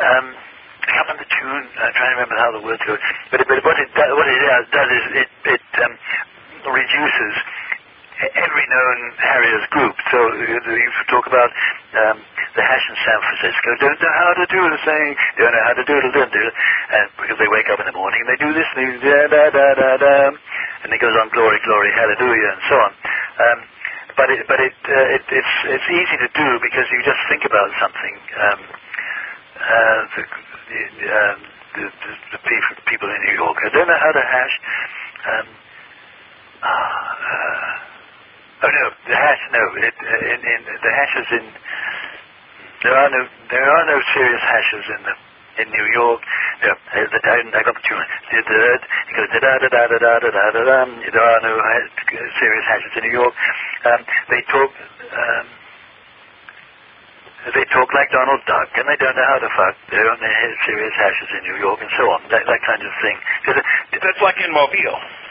I can't remember the tune. I'm trying to remember how the words go. But what it does is it reduces every known Harriers group. So you talk about the hash in San Francisco. Don't know how to do the thing. Don't know how to do it. Don't do it. And because they wake up in the morning and they do this, and they da-da-da-da-da, and it goes on glory, glory, hallelujah, and so on. But it's easy to do because you just think about something. The people in New York. I don't know how to hash. Oh no, the hash. No, the hashes in. There are no serious hashes in New York. No, I got the tune. It goes da da da da da da da da. There are no serious hashes in New York. They talk like Donald Duck, and they don't know how to fuck. There are no serious hashes in New York, and so on. That kind of thing. That's like in Mobile.